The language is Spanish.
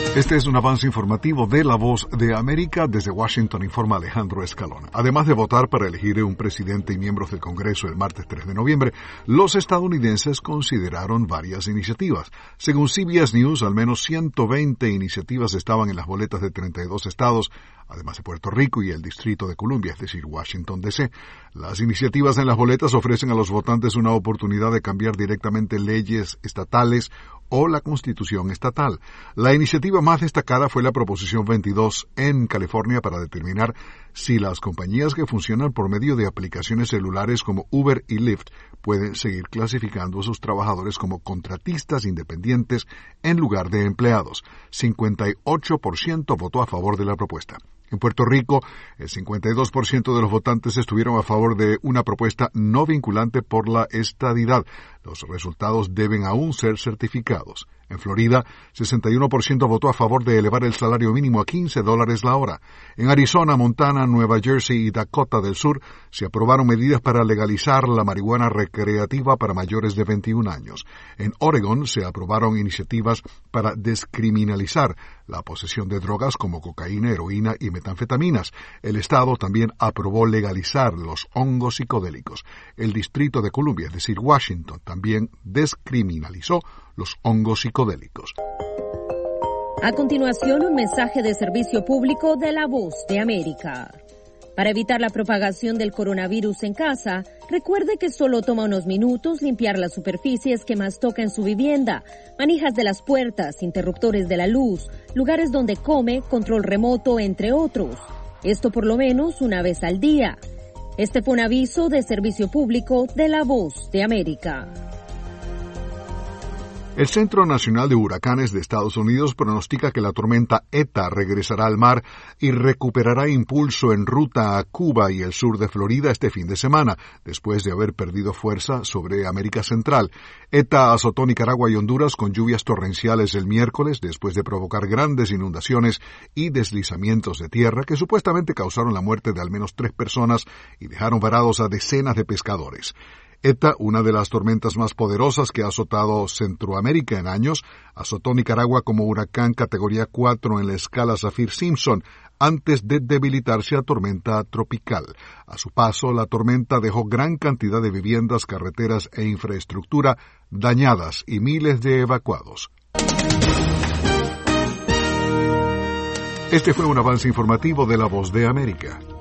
Este es un avance informativo de La Voz de América. Desde Washington informa Alejandro Escalona. Además de votar para elegir un presidente y miembros del Congreso el martes 3 de noviembre, los estadounidenses consideraron varias iniciativas. Según CBS News, al menos 120 iniciativas estaban en las boletas de 32 estados, además de Puerto Rico y el Distrito de Columbia, es decir, Washington, D.C. Las iniciativas en las boletas ofrecen a los votantes una oportunidad de cambiar directamente leyes estatales o la Constitución estatal. La iniciativa más destacada fue la Proposición 22 en California para determinar si las compañías que funcionan por medio de aplicaciones celulares como Uber y Lyft pueden seguir clasificando a sus trabajadores como contratistas independientes en lugar de empleados. 58% votó a favor de la propuesta. En Puerto Rico, el 52% de los votantes estuvieron a favor de una propuesta no vinculante por la estadidad. Los resultados deben aún ser certificados. En Florida, 61% votó a favor de elevar el salario mínimo a $15 la hora. En Arizona, Montana, Nueva Jersey y Dakota del Sur se aprobaron medidas para legalizar la marihuana recreativa para mayores de 21 años. En Oregon se aprobaron iniciativas para descriminalizar la posesión de drogas como cocaína, heroína y metanfetaminas. El estado también aprobó legalizar los hongos psicodélicos. El Distrito de Columbia, es decir, Washington, también descriminalizó los hongos psicodélicos. A continuación, un mensaje de servicio público de La Voz de América. Para evitar la propagación del coronavirus en casa, recuerde que solo toma unos minutos limpiar las superficies que más toca en su vivienda, manijas de las puertas, interruptores de la luz, lugares donde come, control remoto, entre otros. Esto por lo menos una vez al día. Este fue un aviso de servicio público de La Voz de América. El Centro Nacional de Huracanes de Estados Unidos pronostica que la tormenta ETA regresará al mar y recuperará impulso en ruta a Cuba y el sur de Florida este fin de semana, después de haber perdido fuerza sobre América Central. ETA azotó Nicaragua y Honduras con lluvias torrenciales el miércoles, después de provocar grandes inundaciones y deslizamientos de tierra que supuestamente causaron la muerte de al menos 3 personas y dejaron varados a decenas de pescadores. ETA, una de las tormentas más poderosas que ha azotado Centroamérica en años, azotó Nicaragua como huracán categoría 4 en la escala Saffir-Simpson, antes de debilitarse a tormenta tropical. A su paso, la tormenta dejó gran cantidad de viviendas, carreteras e infraestructura dañadas y miles de evacuados. Este fue un avance informativo de La Voz de América.